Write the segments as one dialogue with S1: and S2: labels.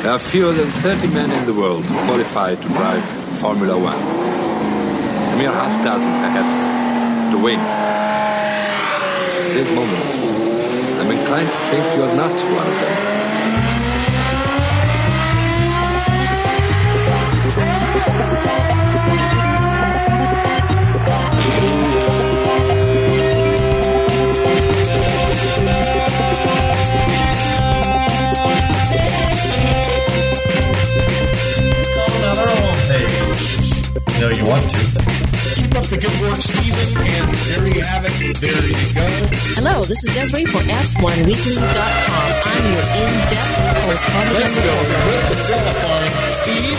S1: There are fewer than 30 men in the world qualified to drive Formula One. A mere half dozen, perhaps, to win. At this moment, I'm inclined to think you're not one of them.
S2: No, you want to.
S3: Keep up the good work, Stephen, and there you have it. There you go.
S4: Hello, this is Desiree for F1Weekly.com. I'm your in-depth correspondent.
S3: Let's go with the qualifying, Steve.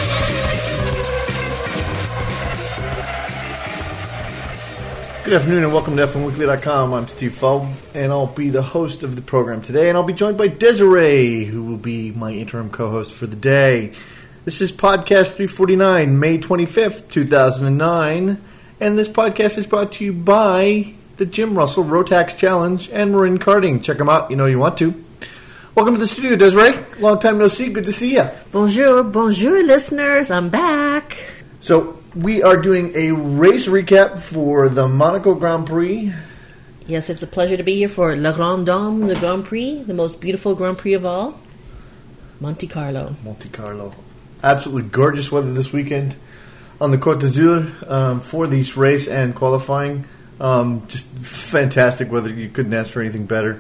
S2: Good afternoon and welcome to F1Weekly.com. I'm Steve Foe, and I'll be the host of the program today, and I'll be joined by Desiree, who will be my interim co-host for the day. This is podcast 349, May 25th, 2009, and this podcast is brought to you by the Jim Russell Rotax Challenge and Marin Karting. Check them out, you know you want to. Welcome to the studio, Desiree. Long time no see, good to see you.
S4: Bonjour, listeners. I'm back.
S2: So, we are doing a race recap for the Monaco Grand Prix.
S4: Yes, it's a pleasure to be here for La Grande Dame, the Grand Prix, the most beautiful Grand Prix of all, Monte Carlo.
S2: Monte Carlo. Absolutely gorgeous weather this weekend on the Côte d'Azur for these race and qualifying. Just fantastic weather. You couldn't ask for anything better.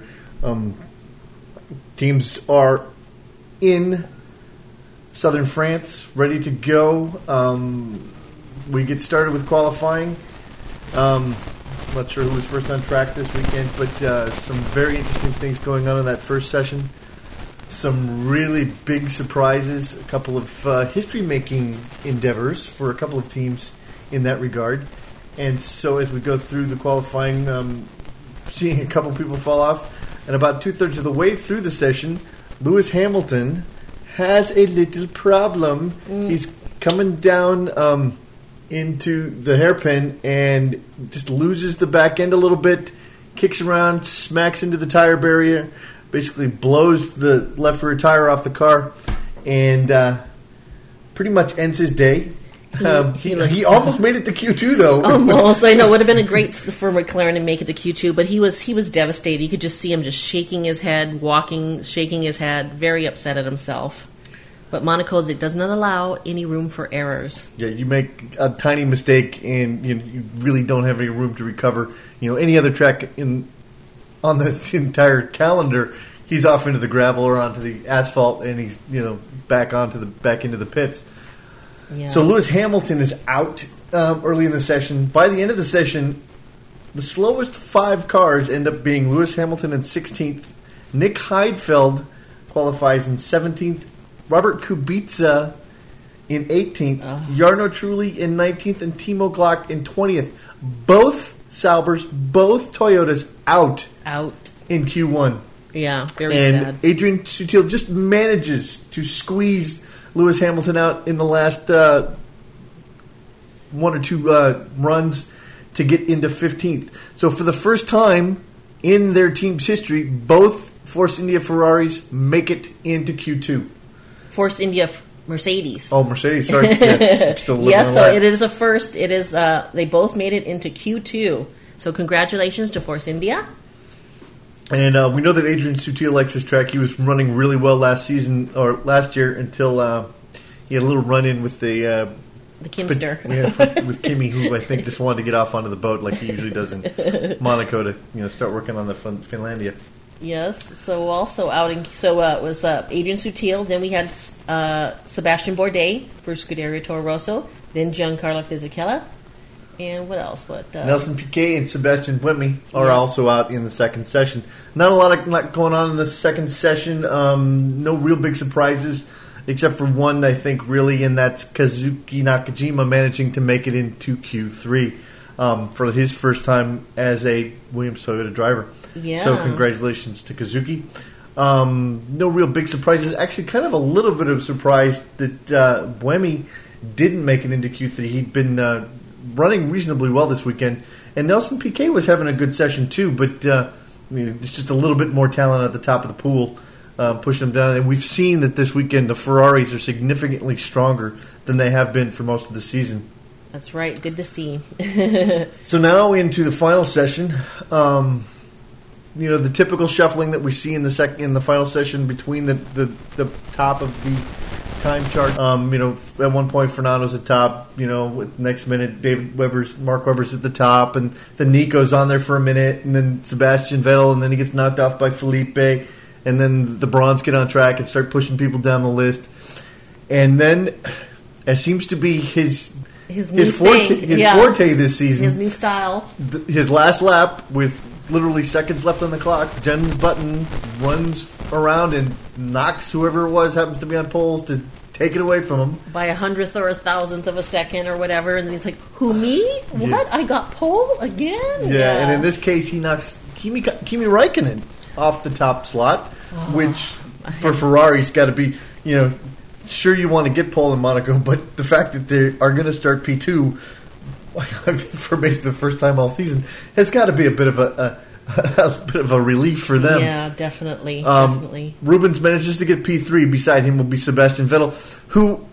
S2: Teams are in southern France, ready to go. We get started with qualifying. Not sure who was first on track this weekend, but some very interesting things going on in that first session. Some really big surprises, a couple of history-making endeavors for a couple of teams in that regard. And so as we go through the qualifying, seeing a couple people fall off, and about two-thirds of the way through the session, Lewis Hamilton has a little problem. He's coming down into the hairpin and just loses the back end a little bit, kicks around, smacks into the tire barrier, basically blows the left rear tire off the car, and pretty much ends his day. He almost made it to Q2, though.
S4: Almost. I know. It would have been a great for McLaren to make it to Q2, but he was devastated. You could just see him just shaking his head, shaking his head, very upset at himself. But Monaco does not allow any room for errors. Yeah,
S2: you make a tiny mistake, and you really don't have any room to recover. Any other track on the entire calendar, he's off into the gravel or onto the asphalt, and he's back into the pits. Yeah. So Lewis Hamilton is out early in the session. By the end of the session, the slowest 5 cars end up being Lewis Hamilton in 16th. Nick Heidfeld qualifies in 17th. Robert Kubica in 18th. Jarno Trulli in 19th, and Timo Glock in 20th. Both Saubers, both Toyotas out in Q1.
S4: Yeah, very sad.
S2: And Adrian Sutil just manages to squeeze Lewis Hamilton out in the last 1 or 2 runs to get into 15th. So for the first time in their team's history, both Force India Ferraris make it into Q2.
S4: Force India Mercedes.
S2: Oh, Mercedes, sorry. I'm still living
S4: yes,
S2: on
S4: so
S2: that.
S4: it is a first. It is. They both made it into Q2. So congratulations to Force India.
S2: And we know that Adrian Sutil likes this track. He was running really well last year until he had a little run-in with the
S4: Kimster.
S2: With Kimi, who I think just wanted to get off onto the boat like he usually does in Monaco to start working on the Finlandia.
S4: Yes. So also outing. So it was Adrian Sutil. Then we had Sebastian Bourdais for Scuderia Toro Rosso. Then Giancarlo Fisichella. And what else?
S2: Nelson Piquet and Sebastian Buemi are also out in the second session. Not a lot going on in the second session. No real big surprises, except for one, I think, really, and that's Kazuki Nakajima managing to make it into Q3 for his first time as a Williams Toyota driver.
S4: Yeah.
S2: So congratulations to Kazuki. No real big surprises. Actually, kind of a little bit of surprise that Buemi didn't make it into Q3. He'd been running reasonably well this weekend, and Nelson Piquet was having a good session too, but there's just a little bit more talent at the top of the pool pushing them down. And we've seen that this weekend the Ferraris are significantly stronger than they have been for most of the season.
S4: That's right. Good to see.
S2: So now into the final session. The typical shuffling that we see in the final session between the top of the time chart. At one point Fernando's at top. Next minute Mark Webber's at the top, and then Nico's on there for a minute, and then Sebastian Vettel, and then he gets knocked off by Felipe, and then the Brons get on track and start pushing people down the list, and then it seems to be his forte this season.
S4: His new style.
S2: His last lap with literally seconds left on the clock. Jensen Button runs around and knocks whoever it was happens to be on pole to take it away from him
S4: by 100th or 1,000th of a second or whatever, and he's like, "Who, me? What? Yeah. I got pole again?"
S2: Yeah, and in this case, he knocks Kimi Räikkönen off the top slot, which for Ferrari's got to be, sure you want to get pole in Monaco, but the fact that they are going to start P2 for basically the first time all season has got to be a bit of a relief for them.
S4: Yeah, definitely. Definitely.
S2: Rubens manages to get P3. Beside him will be Sebastian Vettel, who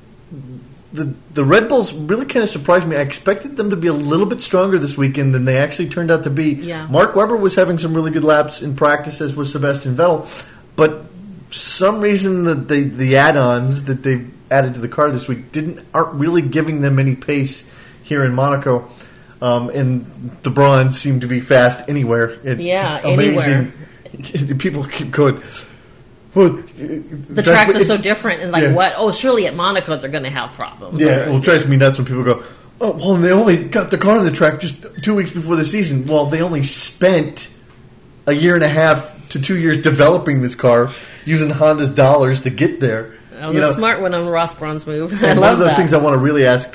S2: the Red Bulls really kind of surprised me. I expected them to be a little bit stronger this weekend than they actually turned out to be.
S4: Yeah.
S2: Mark Webber was having some really good laps in practice, as was Sebastian Vettel, but some reason that the add-ons that they added to the car this week aren't really giving them any pace here in Monaco, and the Brons seem to be fast anywhere. It's amazing. Anywhere. People keep going, well,
S4: the tracks are so different, and what? Oh, surely at Monaco they're going to have problems.
S2: Yeah, it drives me nuts when people go, oh, well, they only got the car on the track just 2 weeks before the season. Well, they only spent a year and a half to 2 years developing this car, using Honda's dollars to get there.
S4: That was a smart one on Ross Braun's move. I love
S2: one of those
S4: that.
S2: things I want to really ask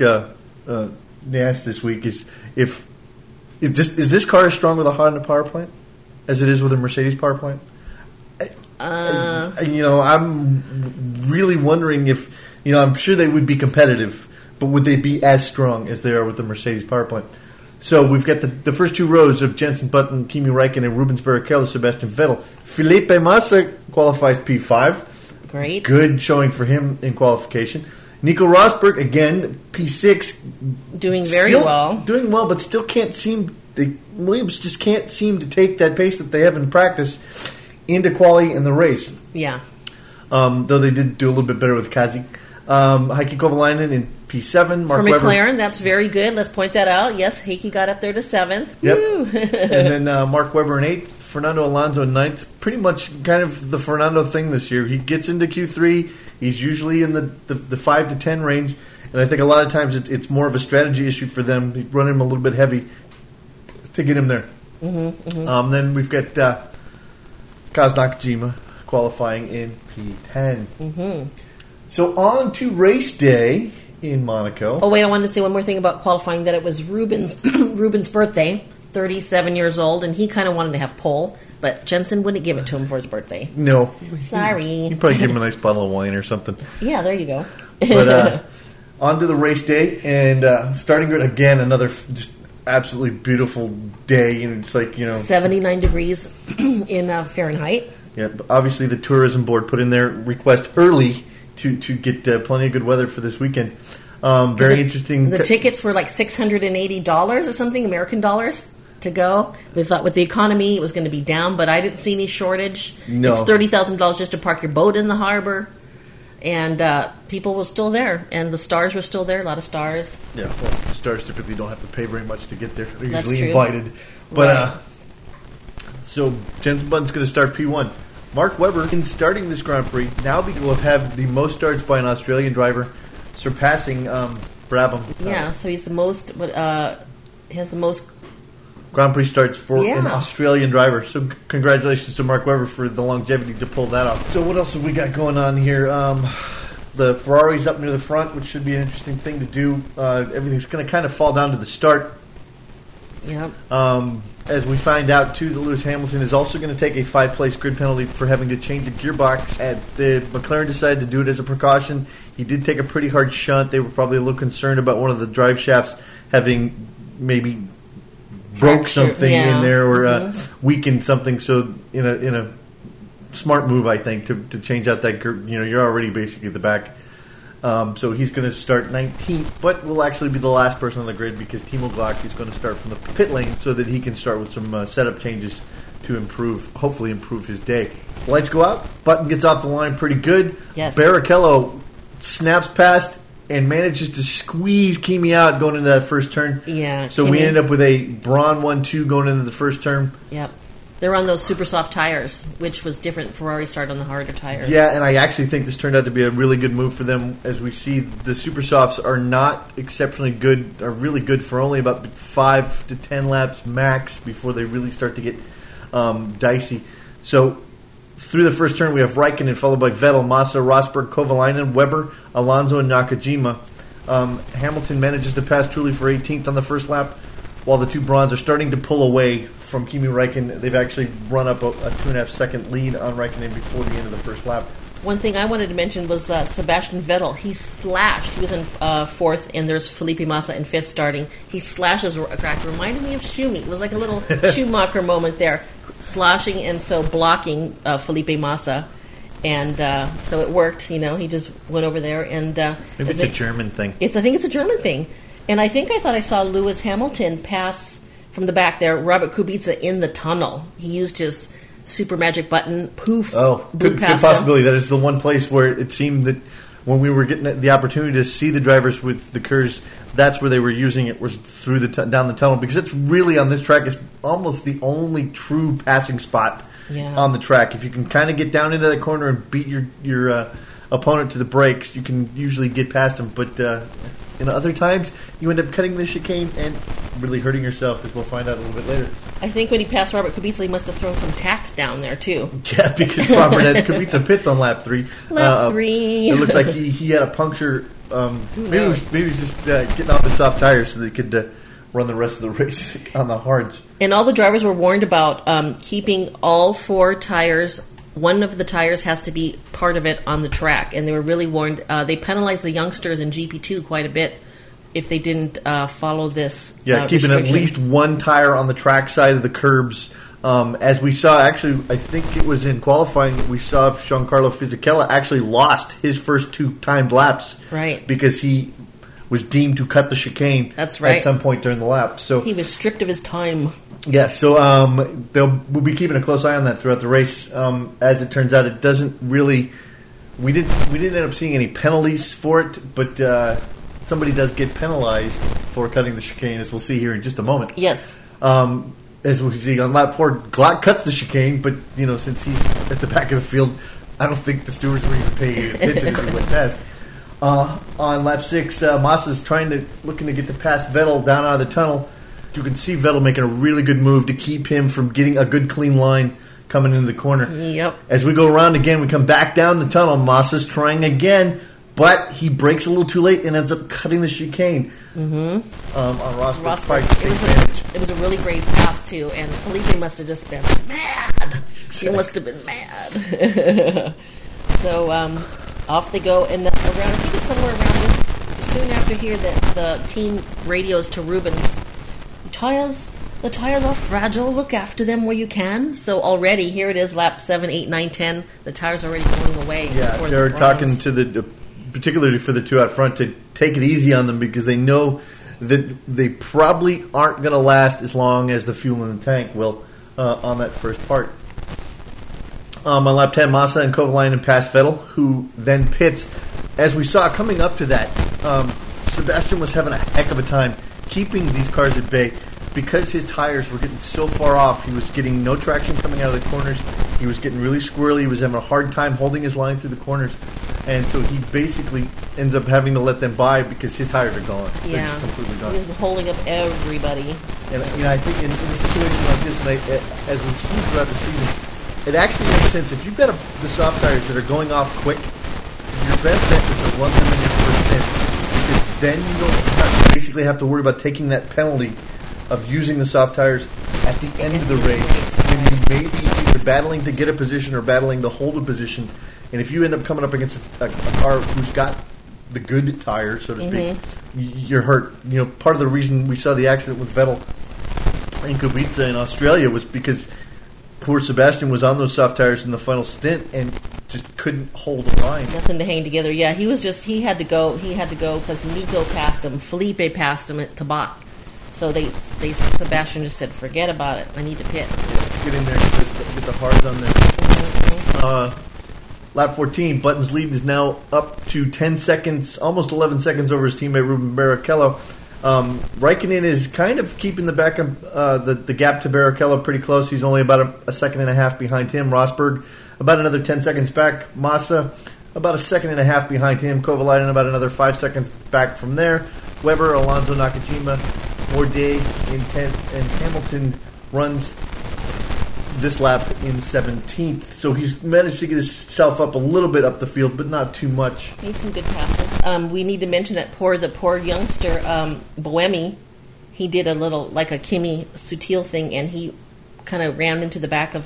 S2: Nas this week is is this car as strong with a Honda power plant as it is with a Mercedes power plant? I'm really wondering if I'm sure they would be competitive, but would they be as strong as they are with the Mercedes power plant? So we've got the first two rows of Jensen Button, Kimi Räikkönen, Rubens Barrichello, Sebastian Vettel. Felipe Massa qualifies P5.
S4: Great.
S2: Good showing for him in qualification. Nico Rosberg, again, P6.
S4: Doing very well.
S2: Doing well, but still Williams just can't seem to take that pace that they have in practice into quali in the race.
S4: Yeah.
S2: Though they did do a little bit better with Kazi. Heikki Kovalainen in P7. Mark
S4: For McLaren,
S2: Webber.
S4: that's very good. Let's point that out. Yes, Heikki got up there to 7th.
S2: Yep.
S4: Woo.
S2: And then Mark Webber in 8th. Fernando Alonso in 9th. Pretty much kind of the Fernando thing this year. He gets into Q3. He's usually in the 5 to 10 range. And I think a lot of times it's more of a strategy issue for them. They run him a little bit heavy to get him there.
S4: Mm-hmm, mm-hmm.
S2: Then we've got Kaz Nakajima qualifying in P10.
S4: Mm-hmm.
S2: So on to race day in Monaco.
S4: Oh, wait, I wanted to say one more thing about qualifying, that it was Rubens' birthday, 37 years old, and he kind of wanted to have pole, but Jensen wouldn't give it to him for his birthday.
S2: No.
S4: Sorry.
S2: You probably give him a nice bottle of wine or something.
S4: Yeah, there you go.
S2: But on to the race day, and starting grid again, another just absolutely beautiful day, and it's like
S4: 79 degrees in Fahrenheit.
S2: Yeah, but obviously the tourism board put in their request early to get plenty of good weather for this weekend. Very interesting.
S4: The tickets were like $680 or something, American dollars, to go. They thought with the economy it was going to be down, but I didn't see any shortage.
S2: No.
S4: It's $30,000 just to park your boat in the harbor. And people were still there, and the stars were still there. A lot of stars.
S2: Yeah, well, the stars typically don't have to pay very much to get there. They're
S4: That's
S2: usually
S4: true.
S2: invited. But
S4: Right.
S2: So Jensen Button's going to start P1. Mark Webber, in starting this Grand Prix, now will have the most starts by an Australian driver, surpassing Brabham.
S4: Yeah, so he's the most. He has the most.
S2: Grand Prix starts for
S4: Yeah.
S2: an Australian driver. So congratulations to Mark Webber for the longevity to pull that off. So what else have we got going on here? The Ferrari's up near the front, which should be an interesting thing to do. Everything's going to kind of fall down to the start.
S4: Yep.
S2: As we find out, too, that Lewis Hamilton is also going to take a 5-place grid penalty for having to change a gearbox. The McLaren decided to do it as a precaution. He did take a pretty hard shunt. They were probably a little concerned about one of the drive shafts having maybe broke something in there or weakened something. So in a smart move, I think, to change out that. You're already basically at the back. So he's going to start 19th, but will actually be the last person on the grid because Timo Glock is going to start from the pit lane so that he can start with some setup changes to hopefully improve his day. Lights go out. Button gets off the line pretty good.
S4: Yes.
S2: Barrichello snaps past and manages to squeeze Kimi out going into that first turn.
S4: Yeah.
S2: So we ended up with a Braun 1-2 going into the first turn.
S4: Yep. They're on those super soft tires, which was different. Ferrari started on the harder tires.
S2: Yeah, and I actually think this turned out to be a really good move for them. As we see, the super softs are not exceptionally good, are really good for only about 5 to 10 laps max before they really start to get dicey. So through the first turn, we have Raikkonen followed by Vettel, Massa, Rosberg, Kovalainen, Weber, Alonso, and Nakajima. Hamilton manages to pass Trulli for 18th on the first lap, while the two Brauns are starting to pull away from Kimi Räikkönen. They've actually run up a 2.5 second lead on Räikkönen before the end of the first lap.
S4: One thing I wanted to mention was Sebastian Vettel. He slashed. He was in fourth, and there's Felipe Massa in fifth starting. He slashes a crack. Reminded me of Schumi. It was like a little Schumacher moment there, sloshing and so blocking Felipe Massa. And so it worked. He just went over there. And
S2: maybe it's a German thing.
S4: I think it's a German thing. And I thought I saw Lewis Hamilton pass from the back there, Robert Kubica in the tunnel. He used his super magic button, poof,
S2: good possibility. That is the one place where it seemed that when we were getting the opportunity to see the drivers with the KERS, that's where they were using it, was through down the tunnel, because it's really, on this track, it's almost the only true passing spot on the track. If you can kind of get down into that corner and beat your opponent to the brakes, you can usually get past them, but other times you end up cutting the chicane and really hurting yourself, as we'll find out a little bit later.
S4: I think when he passed Robert Kubica, he must have thrown some tacks down there too.
S2: Yeah, because Robert had Kubica pits on lap 3.
S4: Lap 3.
S2: It looks like he had a puncture. Maybe he was just getting off the soft tires so they could run the rest of the race on the hards.
S4: And all the drivers were warned about keeping all 4 tires. One of the tires has to be part of it on the track, and they were really warned. They penalized the youngsters in GP2 quite a bit if they didn't follow this.
S2: Keeping at least one tire on the track side of the curbs. As we saw, actually, I think it was in qualifying, we saw Giancarlo Fisichella actually lost his first 2 timed laps.
S4: Right.
S2: Because he was deemed to cut the chicane
S4: That's right.
S2: at some point during the lap. So
S4: he was stripped of his time.
S2: Yeah, so we'll be keeping a close eye on that throughout the race. As it turns out, it doesn't really. We didn't end up seeing any penalties for it, but somebody does get penalized for cutting the chicane, as we'll see here in just a moment.
S4: Yes.
S2: As we see on lap 4, Glock cuts the chicane, but since he's at the back of the field, I don't think the stewards were even paying attention as he went past. On lap 6, Massa's looking to get to pass Vettel down out of the tunnel. You can see Vettel making a really good move to keep him from getting a good clean line coming into the corner.
S4: Yep.
S2: As we go around again, we come back down the tunnel. Massa's trying again, but he breaks a little too late and ends up cutting the chicane. Mm-hmm. On Rosberg.
S4: It was a really great pass too, and Felipe must have just been mad. He must have been mad. So off they go, and I think it's somewhere around this. Soon after here, the team radios to Rubens. The tires are fragile. Look after them where you can. So already, here it is, lap 7, 8, 9, 10. The tires are already going away.
S2: Yeah, they're talking to particularly for the 2 out front, to take it easy on them because they know that they probably aren't going to last as long as the fuel in the tank will on that first part. On lap 10, Massa and Kovalainen pass Vettel, who then pits. As we saw coming up to that, Sebastian was having a heck of a time keeping these cars at bay because his tires were getting so far off. He was getting no traction coming out of the corners. He was getting really squirrely. He was having a hard time holding his line through the corners. And so he basically ends up having to let them by because his tires are gone.
S4: Yeah.
S2: They're just completely gone.
S4: He's holding up everybody.
S2: And I think in a situation like this, as we've seen throughout the season, it actually makes sense. If you've got the soft tires that are going off quick, your best bet is to run them in your first stint. Because then you don't basically have to worry about taking that penalty of using the soft tires at the end of the race when you may be either battling to get a position or battling to hold a position. And if you end up coming up against a car who's got the good tire, so to speak, you're hurt. Part of the reason we saw the accident with Vettel and Kubica in Australia was because poor Sebastian was on those soft tires in the final stint and just couldn't hold the line.
S4: Nothing to hang together. Yeah, he had to go because Nico passed him, Felipe passed him at Tabak. So Sebastian just said, forget about it. I need to pit.
S2: Let's get in there and get the hards on there. Lap 14, Button's lead is now up to 10 seconds, almost 11 seconds over his teammate Ruben Barrichello. Raikkonen is kind of keeping the back of the gap to Barrichello pretty close. He's only about a second and a half behind him. Rosberg about another 10 seconds back. Massa about a second and a half behind him. Kovalainen about another 5 seconds back from there. Weber, Alonso, Nakajima, Bourdais in 10th, and Hamilton runs this lap in 17th. So he's managed to get himself up a little bit up the field, but not too much.
S4: Made some good passes. We need to mention that the poor youngster, Boemi, he did a little, like a Kimi Sutil thing, and he kind of ran into the back of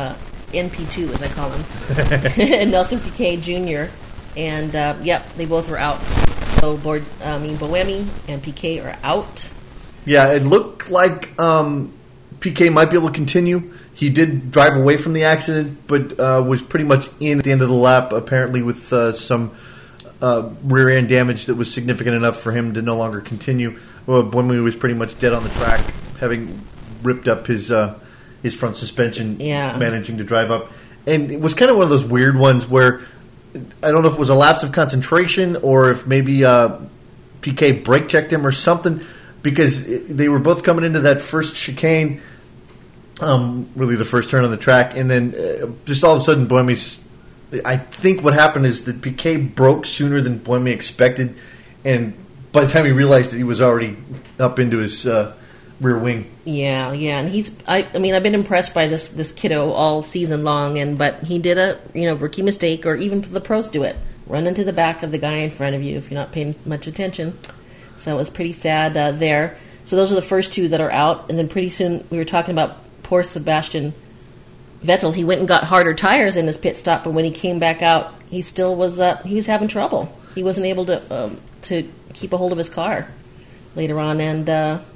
S4: NP2, as I call him, Nelson Piquet Jr., and, they both were out. So, Boemi and Piquet are out.
S2: Yeah, it looked like Piquet might be able to continue. He did drive away from the accident, but was pretty much in at the end of the lap, apparently with some rear end damage that was significant enough for him to no longer continue. Boemi was pretty much dead on the track, having ripped up his front suspension, managing to drive up. And it was kind of one of those weird ones where I don't know if it was a lapse of concentration or if maybe Piquet brake checked him or something, because they were both coming into that first chicane, really the first turn on the track, and then just all of a sudden Boemi's... I think what happened is that Piquet broke sooner than Boemi expected, and by the time he realized that he was already up into his rear wing.
S4: Yeah, and I've been impressed by this kiddo all season long, but he did a rookie mistake, or even the pros do it. Run into the back of the guy in front of you if you're not paying much attention. So it was pretty sad there. So those are the first two that are out, and then pretty soon we were talking about poor Sebastian Vettel. He went and got harder tires in his pit stop, but when he came back out, he still was he was having trouble. He wasn't able to keep a hold of his car later on, and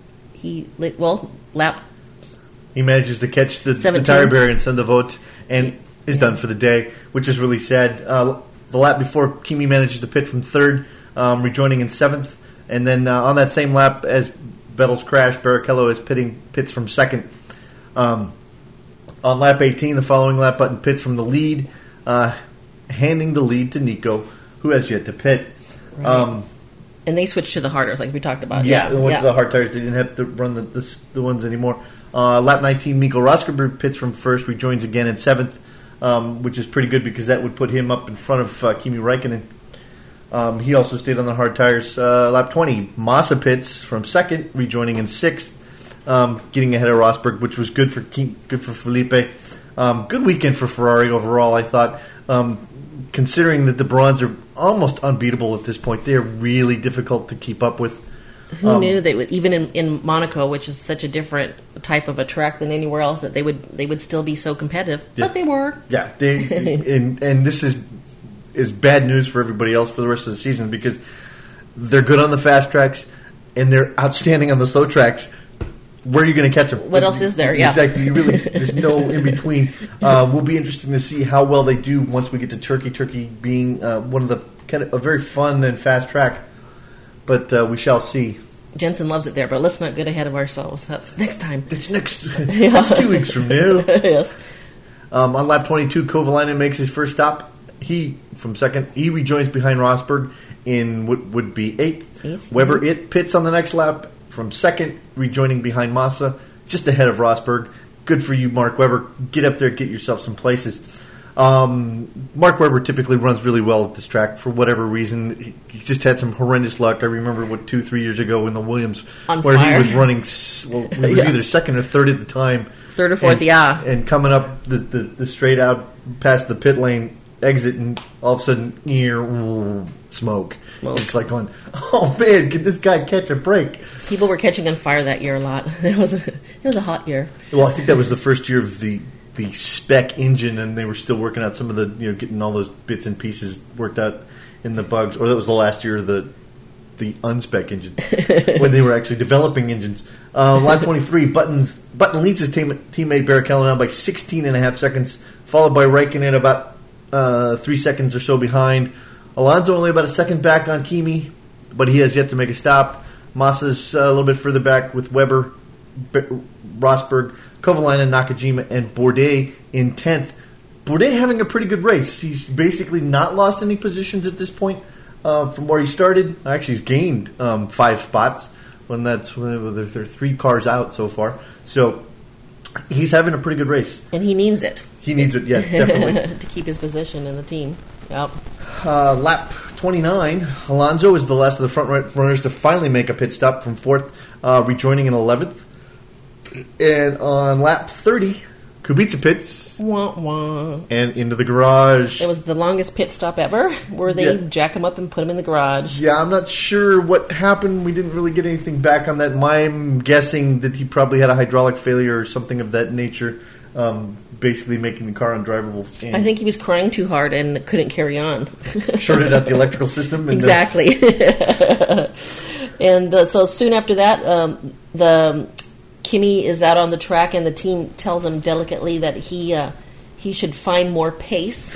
S4: lap.
S2: He manages to catch the tire barrier and send the vote, and is done for the day, which is really sad. The lap before, Kimi manages to pit from third, rejoining in seventh, and then on that same lap as Vettel's crash, Barrichello pits from second. On lap 18, the following lap, Button pits from the lead, handing the lead to Nico, who has yet to pit.
S4: Right. And they switched to the harders, like we talked about.
S2: They went to the hard tires. They didn't have to run the ones anymore. Lap 19, Nico Rosberg pits from first, rejoins again in seventh, which is pretty good because that would put him up in front of Kimi Räikkönen. He also stayed on the hard tires. Lap 20, Massa pits from second, rejoining in sixth, getting ahead of Rosberg, which was good for Felipe. Good weekend for Ferrari overall, I thought. Considering that the Browns are almost unbeatable at this point, they're really difficult to keep up with.
S4: Who knew they would, even in Monaco, which is such a different type of a track than anywhere else, that they would still be so competitive? Yeah. But they were. Yeah,
S2: and this is bad news for everybody else for the rest of the season, because they're good on the fast tracks and they're outstanding on the slow tracks. Where are you going to catch them?
S4: What else is there? Yeah,
S2: exactly. There's no in between. Will be interesting to see how well they do once we get to Turkey. Turkey being one of the kind of a very fun and fast track, but we shall see.
S4: Jensen loves it there, but let's not get ahead of ourselves. That's next time.
S2: It's next. That's 2 weeks from now.
S4: Yes.
S2: On lap 22, Kovalainen makes his first stop. From second. He rejoins behind Rosberg in what would be eighth. Weber pits on the next lap from second, rejoining behind Massa, just ahead of Rosberg. Good for you, Mark Webber. Get up there, get yourself some places. Mark Webber typically runs really well at this track for whatever reason. He just had some horrendous luck. I remember 2-3 years ago in the Williams, where he was running. He was either second or third at the time,
S4: third or fourth,
S2: and coming up the straight out past the pit lane exit, and all of a sudden, smoke. It's like going, oh man, can this guy catch a break?
S4: People were catching on fire that year a lot. It was a hot year.
S2: Well, I think that was the first year of the spec engine, and they were still working out some of the getting all those bits and pieces worked out in the bugs. Or that was the last year of the the unspec engine when they were actually developing engines. Lap 23, Button leads his teammate Barrichello now by 16.5 seconds, followed by Raikkonen about 3 seconds or so behind. Alonso only about a second back on Kimi, but he has yet to make a stop. Massa's a little bit further back with Webber, Rosberg, Kovalainen, Nakajima, and Bourdais in 10th. Bourdais having a pretty good race. He's basically not lost any positions at this point from where he started. Actually, he's gained 5 spots when there are 3 cars out so far. So he's having a pretty good race.
S4: And he needs it.
S2: He needs it, yeah, definitely.
S4: to keep his position in the team. Yep.
S2: Lap 29, Alonso is the last of the front runners to finally make a pit stop from 4th, rejoining in 11th. And on lap 30, Kubica pits
S4: Wah, wah.
S2: and into the garage.
S4: It was the longest pit stop ever, where they jack him up and put him in the garage.
S2: Yeah, I'm not sure what happened. We didn't really get anything back on that. I'm guessing that he probably had a hydraulic failure or something of that nature, basically making the car undrivable. And
S4: I think he was crying too hard and couldn't carry on.
S2: shorted out the electrical system. And
S4: Exactly. And so soon after that, the Kimi is out on the track, and the team tells him delicately that he should find more pace.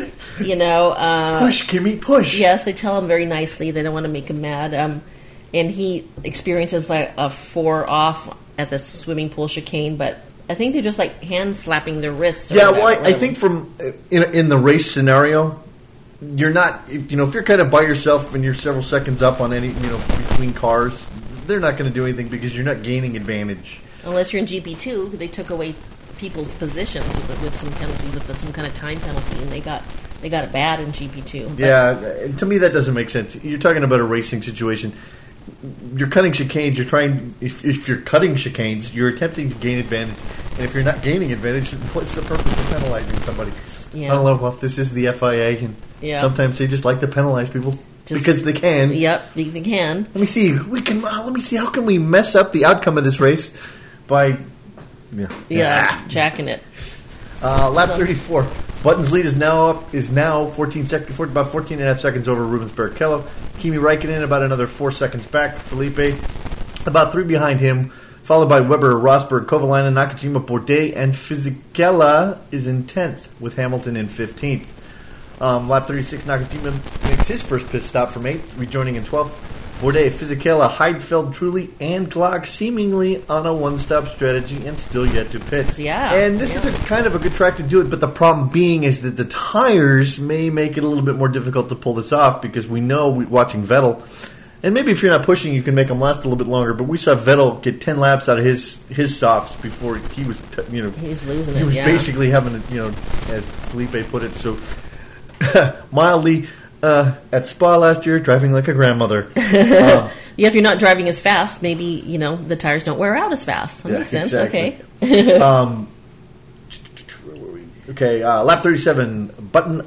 S2: Push, Kimi, push.
S4: Yes, they tell him very nicely. They don't want to make him mad. And he experiences like a 4 off at the swimming pool chicane, but I think they're just like hand slapping their wrists.
S2: Yeah, well, I think from in the race scenario, you're not, if you're kind of by yourself and you're several seconds up on any, between cars, they're not going to do anything because you're not gaining advantage.
S4: Unless you're in GP2, they took away people's positions with some penalty, with some kind of time penalty, and they got it bad in GP2. But
S2: yeah, to me that doesn't make sense. You're talking about a racing situation. You're cutting chicanes. You're trying. If you're cutting chicanes, you're attempting to gain advantage. And if you're not gaining advantage, what's the purpose of penalizing somebody?
S4: Yeah.
S2: I don't know. Well, this is the FIA, and sometimes they just like to penalize people because they can.
S4: Yep, they can.
S2: Let me see. Let me see. How can we mess up the outcome of this race by?
S4: Jacking it.
S2: Lap 34. Button's lead is now 14 seconds, about 14.5 seconds over Rubens Barrichello. Kimi Raikkonen about another 4 seconds back. Felipe about 3 behind him, followed by Webber, Rosberg, Kovalainen, Nakajima, Bourdais, and Fisichella is in 10th, with Hamilton in 15th. Lap 36, Nakajima makes his first pit stop from 8th, rejoining in 12th. Bourdais, Fisichella, Heidfeld, Trulli, and Glock seemingly on a one-stop strategy and still yet to pit.
S4: Yeah.
S2: And this is kind of a good track to do it, but the problem being is that the tires may make it a little bit more difficult to pull this off because we know, watching Vettel, and maybe if you're not pushing, you can make them last a little bit longer, but we saw Vettel get 10 laps out of his softs before he was,
S4: he was losing it,
S2: He was basically having it, as Felipe put it, so mildly... at Spa last year, driving like a grandmother.
S4: If you're not driving as fast, maybe, the tires don't wear out as fast. That makes sense.
S2: Exactly.
S4: Okay.
S2: Where were we? Okay, lap 37, Button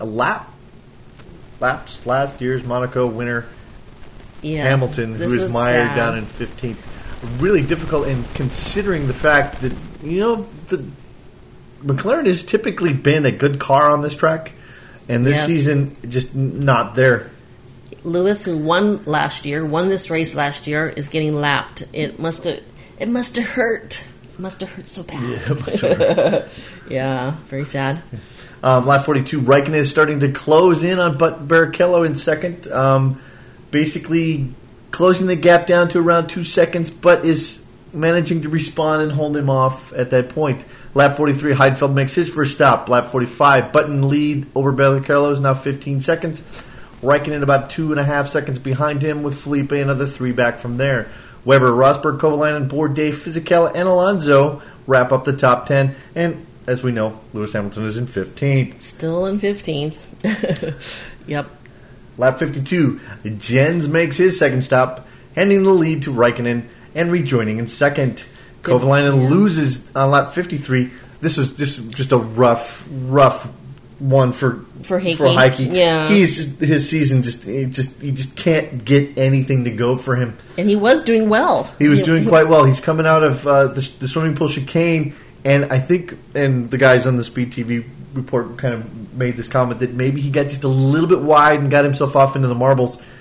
S2: laps, last year's Monaco winner, Hamilton, who is mired
S4: sad.
S2: down in 15th. Really difficult, and considering the fact that, the McLaren has typically been a good car on this track. And this season, just not there.
S4: Lewis, who won this race last year, is getting lapped. It must have hurt. It must have hurt so bad.
S2: Yeah, I'm sure.
S4: Yeah, very sad.
S2: Lap 42, Raikkonen is starting to close in on Barrichello in second. Basically closing the gap down to around 2 seconds, but is managing to respawn and hold him off at that point. Lap 43, Heidfeld makes his first stop. Lap 45, Button lead over Barrichello is now 15 seconds. Raikkonen about 2.5 seconds behind him, with Felipe another 3 back from there. Webber, Rosberg, Kovalainen, Bourdais, Fisichella, and Alonso wrap up the top 10. And as we know, Lewis Hamilton is in 15th.
S4: Still in 15th. Yep.
S2: Lap 52, Jens makes his second stop, handing the lead to Raikkonen and rejoining in second. Kovalainen loses on lap 53. This is just a rough one for Heike.
S4: Yeah,
S2: his season he just can't get anything to go for him.
S4: And he was doing well.
S2: He was doing quite well. He's coming out of the swimming pool chicane, and I think, and the guys on the Speed TV report kind of made this comment that maybe he got just a little bit wide and got himself off into the marbles.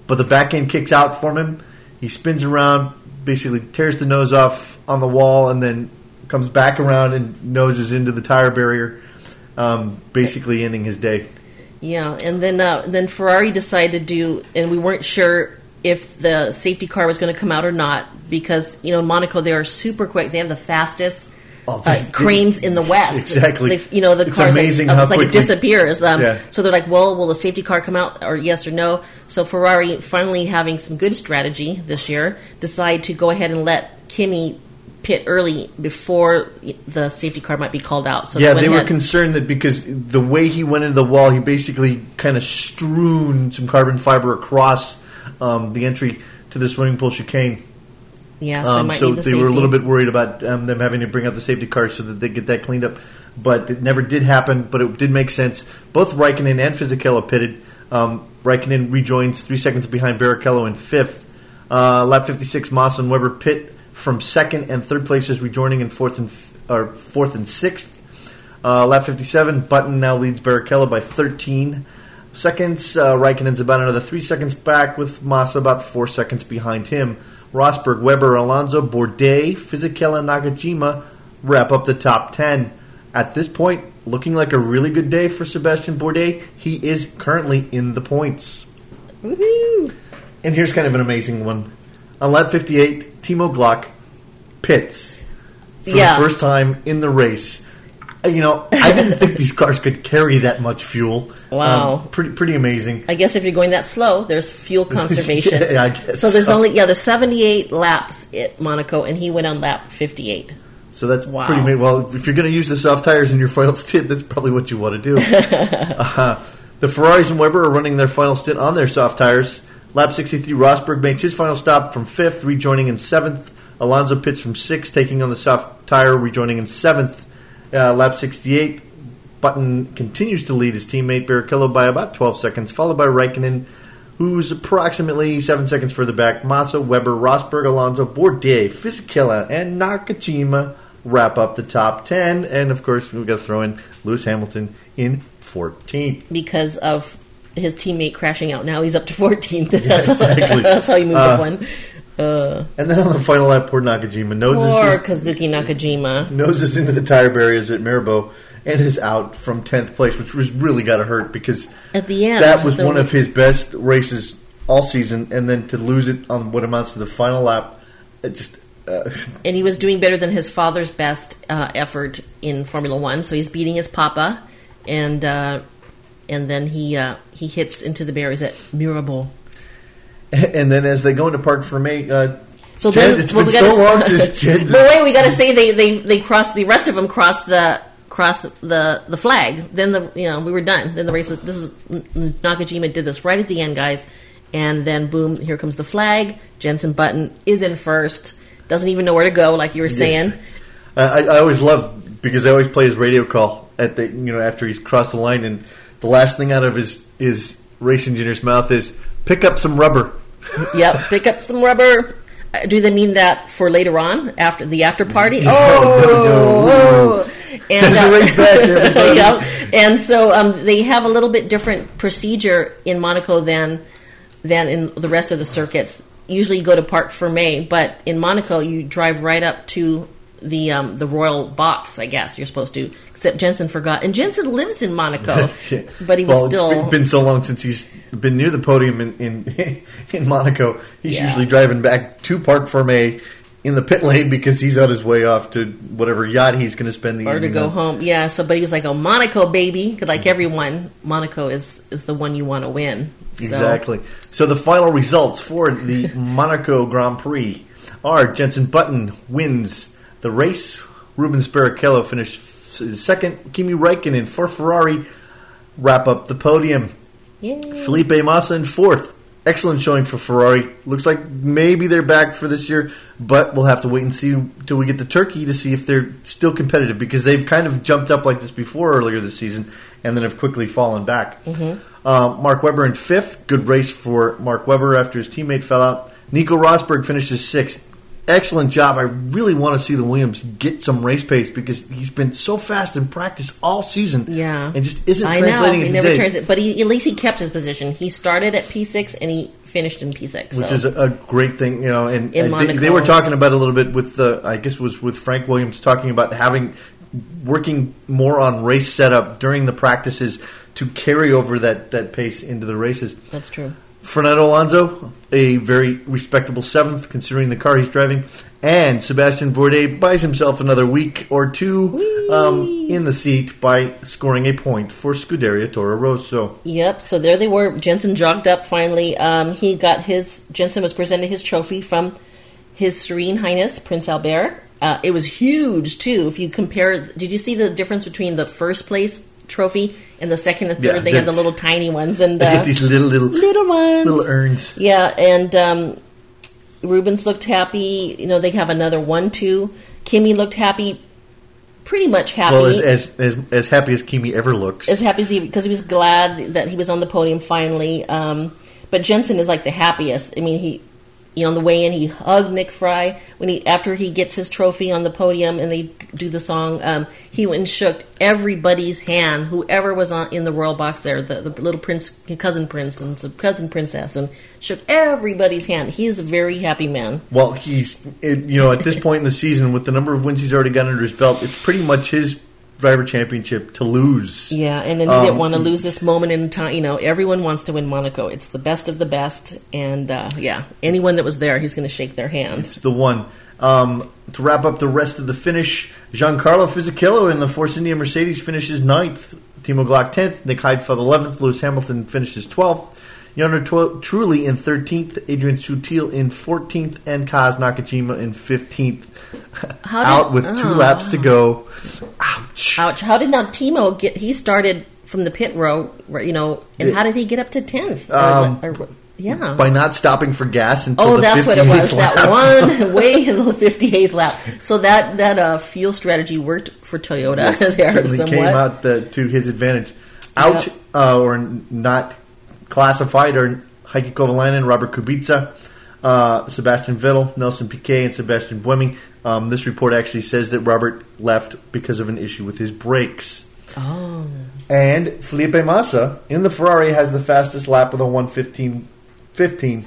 S2: but the back end kicks out from him. He spins around, basically tears the nose off on the wall, and then comes back around and noses into the tire barrier, basically ending his day.
S4: Yeah, and then Ferrari decided to do, and we weren't sure if the safety car was going to come out or not, because in Monaco they are super quick. They have the fastest cranes in the West.
S2: Exactly.
S4: The
S2: it's
S4: cars
S2: amazing how
S4: it's like
S2: quickly
S4: it disappears.
S2: Yeah.
S4: So they're like, well, will the safety car come out, or yes or no? So Ferrari, finally having some good strategy this year, decide to go ahead and let Kimi pit early before the safety car might be called out. So
S2: they were concerned that because the way he went into the wall, he basically kind of strewn some carbon fiber across the entry to the swimming pool chicane.
S4: Yeah,
S2: so they were a little bit worried about them having to bring out the safety car so that they get that cleaned up. But it never did happen, but it did make sense. Both Raikkonen and Fisichella pitted. Raikkonen rejoins 3 seconds behind Barrichello in fifth. Lap 56, Massa and Webber pit from second and third places, rejoining in fourth and sixth. Lap 57, Button now leads Barrichello by 13 seconds. Raikkonen's about another 3 seconds back, with Massa about 4 seconds behind him. Rosberg, Webber, Alonso, Bourdais, Fisichella, Nakajima wrap up the top 10. At this point, looking like a really good day for Sebastian Bourdais. He is currently in the points.
S4: Woohoo!
S2: And here's kind of an amazing one. On lap 58, Timo Glock pits for the first time in the race. I didn't think these cars could carry that much fuel.
S4: Wow.
S2: Pretty amazing.
S4: I guess if you're going that slow, there's fuel conservation.
S2: Yeah, I guess.
S4: So there's there's 78 laps at Monaco, and he went on lap 58.
S2: So that's pretty amazing. Well, if you're going to use the soft tires in your final stint, that's probably what you want to do. The Ferraris and Webber are running their final stint on their soft tires. Lap 63, Rosberg makes his final stop from fifth, rejoining in seventh. Alonso pits from sixth, taking on the soft tire, rejoining in seventh. Lap 68, Button continues to lead his teammate Barrichello by about 12 seconds, followed by Raikkonen, who's approximately 7 seconds further back. Massa, Webber, Rosberg, Alonso, Bourdais, Fisichella, and Nakajima wrap up the top 10. And, of course, we've got to throw in Lewis Hamilton in 14th.
S4: Because of his teammate crashing out. Now he's up to 14th.
S2: Yeah, exactly.
S4: That's how he moved up one.
S2: And then on the final lap, poor Nakajima
S4: Kazuki Nakajima
S2: noses into the tire barriers at Mirabeau and is out from 10th place, which was really got to hurt because
S4: at the end
S2: that was one of his best races all season, and then to lose it on what amounts to the final lap, it just...
S4: and he was doing better than his father's best effort in Formula One, so he's beating his papa, and then he hits into the barriers at Mirabeau.
S2: And then as they go into Parc Fermé,
S4: so
S2: Jed,
S4: then,
S2: it's been so long since Jed...
S4: But wait, we got to say they crossed, the rest of them crossed the flag. Then we were done. Then the race Nakajima did this right at the end, guys. And then boom, here comes the flag. Jenson Button is in first. Doesn't even know where to go, like you were saying.
S2: Yes. I always love, because they always play his radio call at the after he's crossed the line, and the last thing out of his race engineer's mouth is pick up some rubber.
S4: Yep, pick up some rubber. Do they mean that for later on, after the after party?
S2: No.
S4: And,
S2: there's a race back, everybody.
S4: Yep. And so they have a little bit different procedure in Monaco than in the rest of the circuits. Usually you go to Parc Fermé, but in Monaco you drive right up to the royal box, I guess you're supposed to. Except Jenson forgot. And Jenson lives in Monaco,
S2: yeah.
S4: But he was still...
S2: It's been so long since he's been near the podium in Monaco. He's
S4: Yeah.
S2: usually driving back to Parc Fermé in the pit lane because he's on his way off to whatever yacht he's going to spend the
S4: Or to
S2: evening
S4: go
S2: on.
S4: home. Yeah, but he was like, oh, Monaco, baby. Like everyone, Monaco is the one you want to win. So,
S2: Exactly. So the final results for the Monaco Grand Prix are Jenson Button wins the race. Rubens Barrichello finished second. Kimi Räikkönen for Ferrari wrap up the podium.
S4: Yay.
S2: Felipe Massa in fourth. Excellent showing for Ferrari. Looks like maybe they're back for this year, but we'll have to wait and see till we get to Turkey to see if they're still competitive, because they've kind of jumped up like this before earlier this season and then have quickly fallen back. Mark Webber in fifth. Good race for Mark Webber after his teammate fell out. Nico Rosberg finishes sixth. Excellent job. I really want to see the Williams get some race pace because he's been so fast in practice all season.
S4: Yeah.
S2: And just isn't
S4: I
S2: translating
S4: know. He
S2: it
S4: never
S2: today.
S4: turns it. But at least he kept his position. He started at P6 and he finished in P6.
S2: Which
S4: so.
S2: is a great thing, you know. And
S4: In Monaco.
S2: they were talking about it a little bit with I guess it was with Frank Williams talking about working more on race setup during the practices to carry over that pace into the races.
S4: That's true.
S2: Fernando Alonso, a very respectable 7th considering the car he's driving, and Sebastian Bourdais buys himself another week or two in the seat by scoring a point for Scuderia Toro Rosso.
S4: Yep, so there they were. Jensen jogged up finally. Jensen was presented his trophy from His Serene Highness, Prince Albert. It was huge, too. If you compare, did you see the difference between the first place trophy and the second and third?
S2: Yeah,
S4: they had the little tiny ones. And
S2: they get these little
S4: ones.
S2: Little urns.
S4: Yeah, and Rubens looked happy. You know, they have another 1-2. Kimi looked happy, pretty much happy.
S2: Well, as happy as Kimi ever looks.
S4: As happy as because he was glad that he was on the podium finally. But Jensen is like the happiest. I mean, on the way in, he hugged Nick Fry after he gets his trophy on the podium, and they do the song. He went and shook everybody's hand, whoever was in the royal box there, the little cousin prince and some cousin princess, and shook everybody's hand. He is a very happy man.
S2: Well, he's at this point in the season, with the number of wins he's already got under his belt, it's pretty much his driver championship to lose.
S4: Yeah, and then he didn't want to lose this moment in time. You know, everyone wants to win Monaco. It's the best of the best, and anyone that was there, he's going to shake their hand.
S2: It's the one. To wrap up the rest of the finish, Giancarlo Fisichella in the Force India Mercedes finishes 9th, Timo Glock 10th, Nick Heidfeld 11th, Lewis Hamilton finishes 12th, Yonder Trulli in 13th, Adrian Sutil in 14th, and Kaz Nakajima in 15th. Out with 2 laps to go. Ouch.
S4: How did now Timo get... He started from the pit row, and how did he get up to 10th?
S2: By not stopping for gas until the 58th
S4: that's what it was.
S2: lap.
S4: That one way in the 58th lap. So that fuel strategy worked for Toyota.
S2: Yes,
S4: there
S2: certainly
S4: somewhat.
S2: came out to his advantage. Out or not classified are Heikki Kovalainen, Robert Kubica, Sebastian Vettel, Nelson Piquet, and Sebastian Buemi. This report actually says that Robert left because of an issue with his brakes.
S4: Oh.
S2: And Felipe Massa in the Ferrari has the fastest lap with a 1:15.15.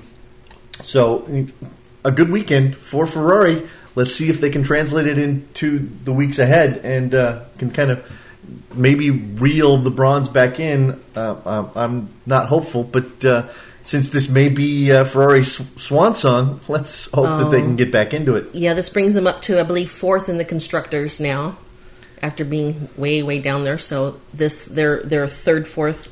S2: So a good weekend for Ferrari. Let's see if they can translate it into the weeks ahead and can kind of maybe reel the bronze back in. I'm not hopeful, but since this may be Ferrari's swan song, let's hope that they can get back into it.
S4: Yeah, this brings them up to, I believe, 4th in the constructors now, after being way, way down there. So their third, fourth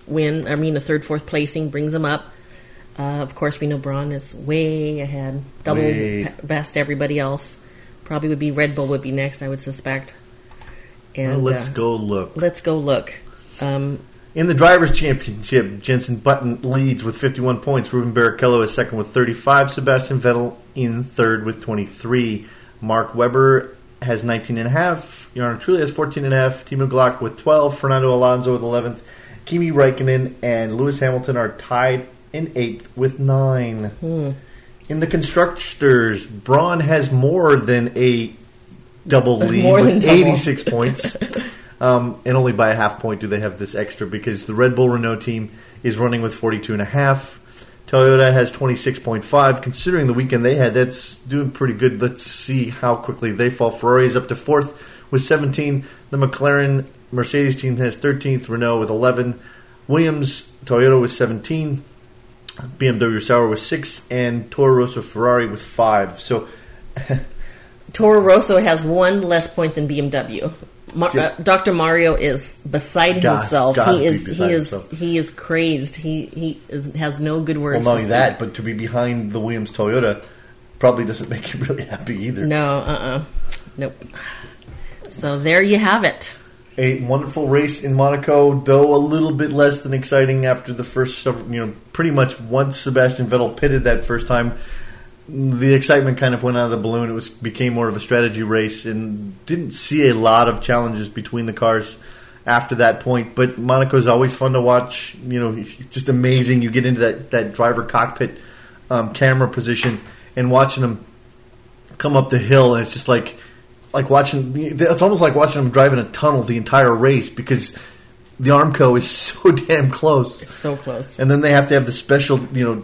S4: placing brings them up. Of course, we know Braun is way ahead, double past everybody else. Probably would be Red Bull would be next, I would suspect. And
S2: let's go look.
S4: Let's go look.
S2: In the Drivers' Championship, Jenson Button leads with 51 points. Ruben Barrichello is second with 35. Sebastian Vettel in third with 23. Mark Webber has 19.5. Jarno Trulli has 14.5. Timo Glock with 12. Fernando Alonso with 11th. Kimi Räikkönen and Lewis Hamilton are tied in 8th with 9. In the Constructors, Braun has more than a double lead with 86 points. And only by a half point do they have this extra because the Red Bull Renault team is running with 42.5. Toyota has 26.5. Considering the weekend they had, that's doing pretty good. Let's see how quickly they fall. Ferrari is up to 4th with 17. The McLaren Mercedes team has 13th. Renault with 11. Williams, Toyota with 17. BMW Sauber with 6. And Toro Rosso Ferrari with 5. So
S4: Toro Rosso has 1 less point than BMW. Dr. Mario is beside himself. He is crazed. He has no good words.
S2: Well, not only that, but to be behind the Williams Toyota probably doesn't make you really happy either.
S4: No, nope. So there you have it.
S2: A wonderful race in Monaco, though a little bit less than exciting after the first. Pretty much once Sebastian Vettel pitted that first time, the excitement kind of went out of the balloon. It became more of a strategy race and didn't see a lot of challenges between the cars after that point. But Monaco is always fun to watch. Just amazing. You get into that driver cockpit camera position and watching them come up the hill, and it's just like watching. It's almost like watching them drive in a tunnel the entire race because the Armco is so damn close.
S4: It's so close.
S2: And then they have to have the special,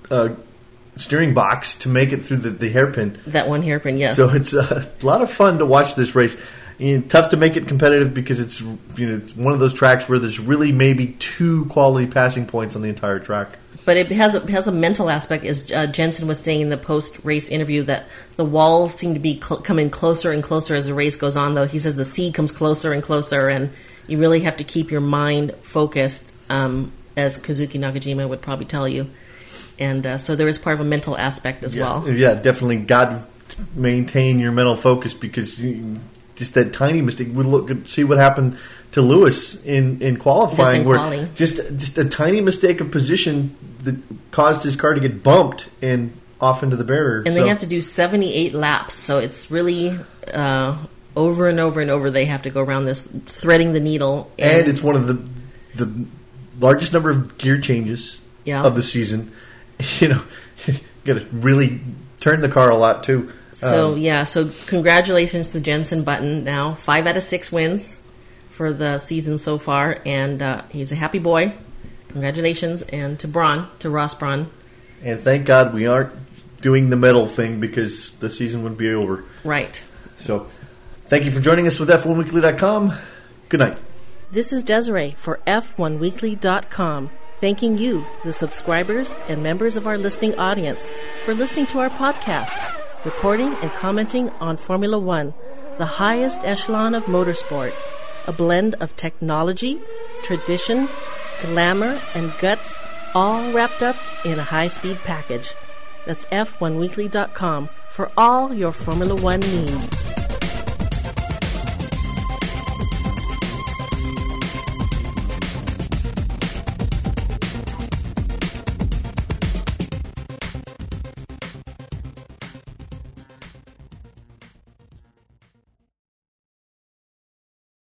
S2: steering box to make it through the hairpin.
S4: That one hairpin, yes.
S2: So it's a lot of fun to watch this race. Tough to make it competitive because it's it's one of those tracks where there's really maybe 2 quality passing points on the entire track.
S4: But it has a mental aspect, as Jensen was saying in the post-race interview, that the walls seem to be coming closer and closer as the race goes on, though. He says the sea comes closer and closer, and you really have to keep your mind focused, as Kazuki Nakajima would probably tell you. And so there is part of a mental aspect as well.
S2: Yeah, definitely got to maintain your mental focus because just that tiny mistake. See what happened to Lewis in qualifying, where just a tiny mistake of position that caused his car to get bumped and off into the barrier.
S4: And they have to do 78 laps, so it's really over and over and over they have to go around this, threading the needle.
S2: And it's one of the largest number of gear changes of the season. Got to really turn the car a lot too.
S4: So so congratulations to Jensen Button. Now 5 out of 6 wins for the season so far, and he's a happy boy. Congratulations, and to Ross Brawn.
S2: And thank God we aren't doing the medal thing because the season would be over.
S4: Right.
S2: So thank you for joining us with F1Weekly.com. Good night.
S4: This is Desiree for F1Weekly.com. Thanking you, the subscribers and members of our listening audience, for listening to our podcast, reporting and commenting on Formula One, the highest echelon of motorsport, a blend of technology, tradition, glamour, and guts, all wrapped up in a high-speed package. That's F1Weekly.com for all your Formula One needs.